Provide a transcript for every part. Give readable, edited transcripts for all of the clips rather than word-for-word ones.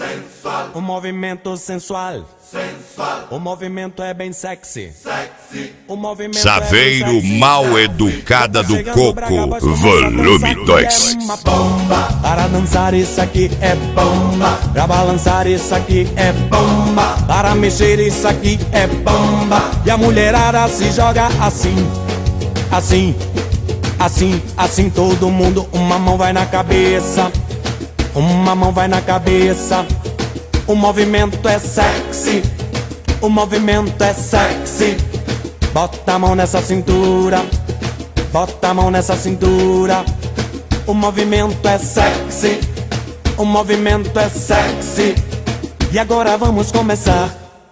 sensual. Um movimento sensual. Sensual. O movimento é bem sexy. Sexy. O movimento Saveiro é bem sexy. Mal Educada do Coco, volume 2. Uma bomba. Para dançar isso aqui é bomba. Pra balançar isso aqui é bomba. Para mexer isso aqui é bomba. E a mulherada se joga assim. Assim, assim, assim. Todo mundo, uma mão vai na cabeça. Uma mão vai na cabeça. O movimento é sexy. O movimento é sexy. Bota a mão nessa cintura. Bota a mão nessa cintura. O movimento é sexy. O movimento é sexy. E agora vamos começar.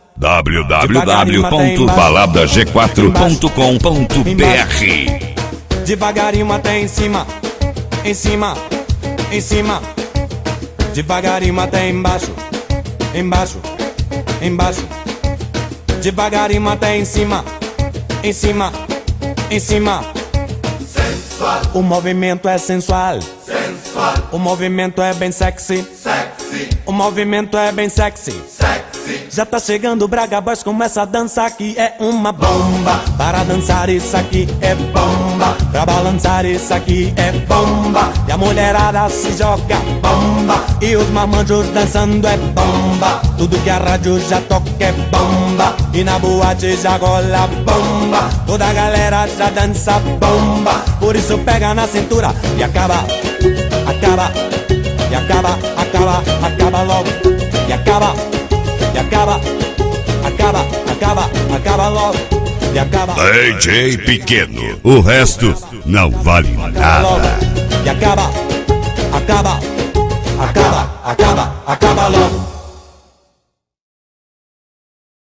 www.baladaG4.com.br. Devagarinho até em cima. Em cima. Em cima. Devagarinho até embaixo. Embaixo. Embaixo. Devagarinho até em cima. Em cima. Em cima. Sensual. O movimento é sensual. Sensual. O movimento é bem sexy. Sexy. O movimento é bem sexy. Sexy. Já tá chegando o Braga Boys com essa dança aqui é uma bomba. Para dançar isso aqui é bomba. Pra balançar isso aqui é bomba. E a mulherada se joga bomba. E os marmanjos dançando é bomba. Tudo que a rádio já toca é bomba. E na boate já rola bomba. Toda a galera já dança bomba. Por isso pega na cintura e acaba. Acaba. E acaba, acaba, acaba logo. E acaba. E acaba, acaba, acaba, acaba logo. E acaba. DJ Pequeno, o resto não vale nada. E acaba, acaba, acaba, acaba, acaba logo.